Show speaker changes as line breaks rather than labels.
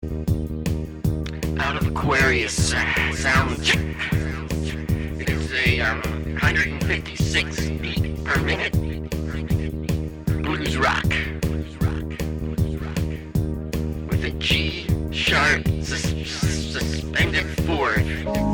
Out of Aquarius, sound check. It is a 156 beat per minute blues rock with a G sharp suspended fourth.